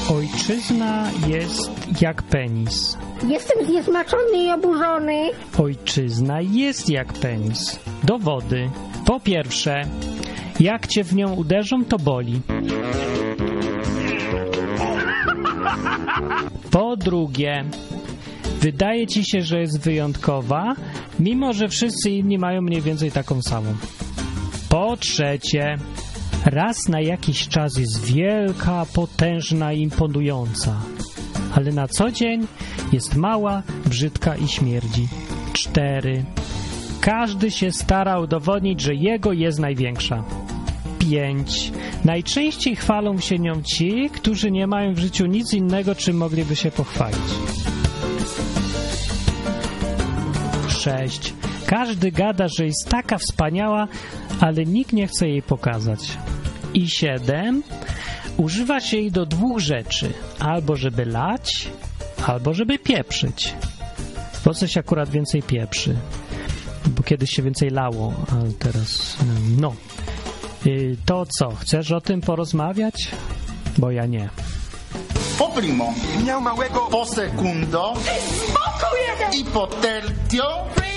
Ojczyzna jest jak penis. Jestem zniesmaczony i oburzony. Ojczyzna jest jak penis. Dowody. Po pierwsze, jak cię w nią uderzą, to boli. Po drugie, wydaje ci się, że jest wyjątkowa, mimo że wszyscy inni mają mniej więcej taką samą. Po trzecie, raz na jakiś czas jest wielka, potężna i imponująca, ale na co dzień jest mała, brzydka i śmierdzi. 4. Każdy się stara udowodnić, że jego jest największa. 5. Najczęściej chwalą się nią ci, którzy nie mają w życiu nic innego, czym mogliby się pochwalić. 6. Każdy gada, że jest taka wspaniała, ale nikt nie chce jej pokazać. I 7. Używa się jej do 2 rzeczy. Albo żeby lać, albo żeby pieprzyć. Bo coś akurat więcej pieprzy. Bo kiedyś się więcej lało, ale teraz no. To co, chcesz o tym porozmawiać? Bo ja nie. Po primo, miał małego, po secundo i po tercio